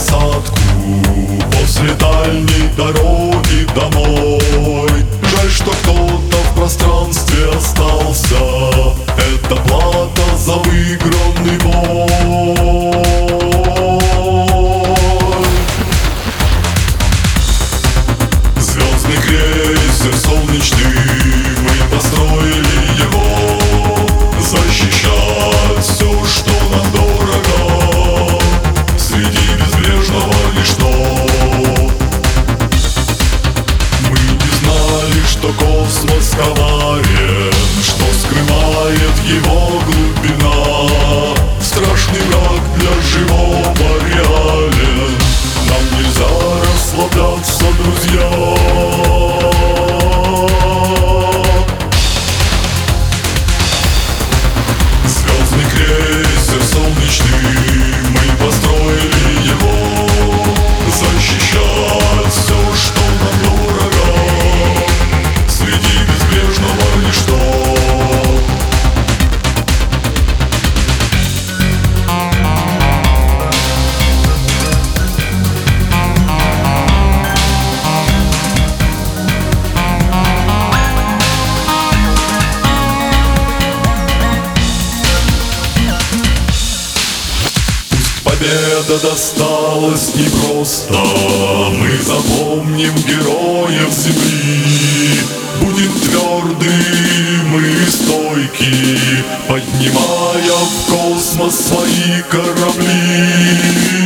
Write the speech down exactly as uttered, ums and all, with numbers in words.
посадку после дальней дороги домой. Жаль, что кто-то в пространстве остался. Это плата за выигранный бой. Звездный крейсер солнечный, мы построили его защищать все, что нам дорого, среди безбрежного ничто. Мы не знали, что космос коварен, что скрывает его глубина. Страшный враг для живого реален, нам нельзя расслабляться, друзья. Звездный крейсер солнечный, мы построили его защищать все, что нам дорого, среди безбрежного ничто. Победа досталась непросто, мы запомним героев земли. Будем тверды, мы стойки, поднимая в космос свои корабли.